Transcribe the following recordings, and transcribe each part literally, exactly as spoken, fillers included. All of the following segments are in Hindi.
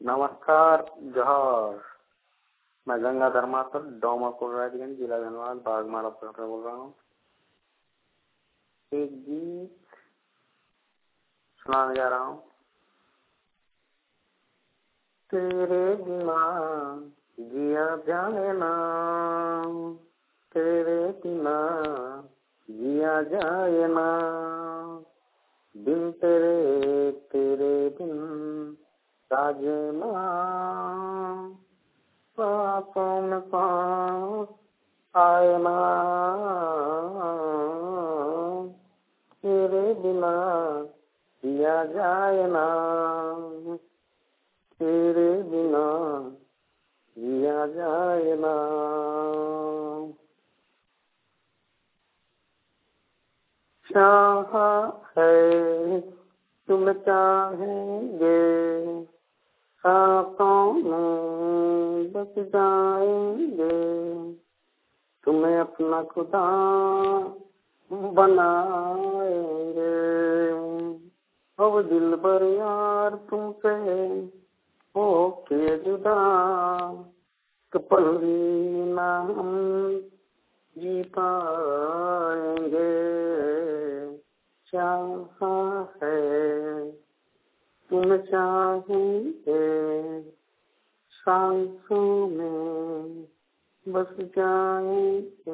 नमस्कार जोहार। मैं गंगाधर माथुर, डोमापुर राजगंज, जिला धनबाद, बागमारा से बोल रहा हूँ। एक गीत सुनाने जा रहा हूँ। तेरे बिना जिया जाए ना, तेरे बिना जिया जाए ना, बिन तेरे तेरे बिन साजना, सांसों में सांस आए ना, तेरे बिना जिया जाए ना, तेरे बिना जिया जाए ना। चाहा है तुम चाहेंगे, सांसों में बस जाएंगे, तुम्हें अपना खुदा बनाएंगे। अब दिल भर यार तुमसे होके जुदा, तो पल भी ना हम जी पाएंगे। चाहा है तुम चाहेंगे, सांसों में बस जाएंगे,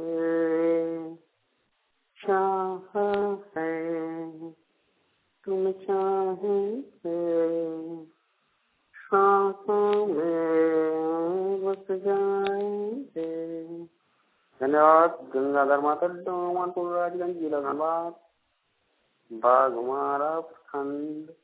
चाहा है तुम चाहेंगे, सांसों में बस जाएंगे। धन्यवाद। गंगाधर माथुर, डोमापुर राजगंज, जिला धनबाद, बाघमारा प्रखंड।